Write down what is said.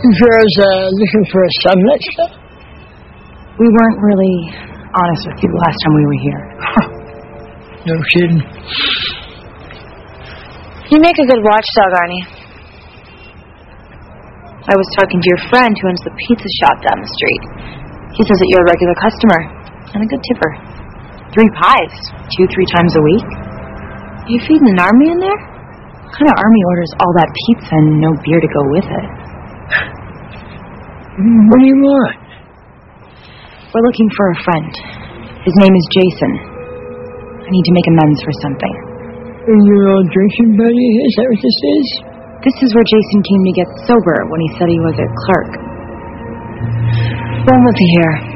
girls looking for a sublet stuff? We weren't really honest with you last time we were here. No kidding. You make a good watchdog, Arnie. I was talking to your friend who owns the pizza shop down the street. He says that you're a regular customer and a good tipper. 3 pies, 2-3 times a week. Are you feeding an army in there? What kind of army orders all that pizza and no beer to go with it? What do you want? We're looking for a friend. His name is Jason. I need to make amends for something. Your old drinking buddy? Is that what this is? This is where Jason came to get sober when he said he was a clerk. When was he here?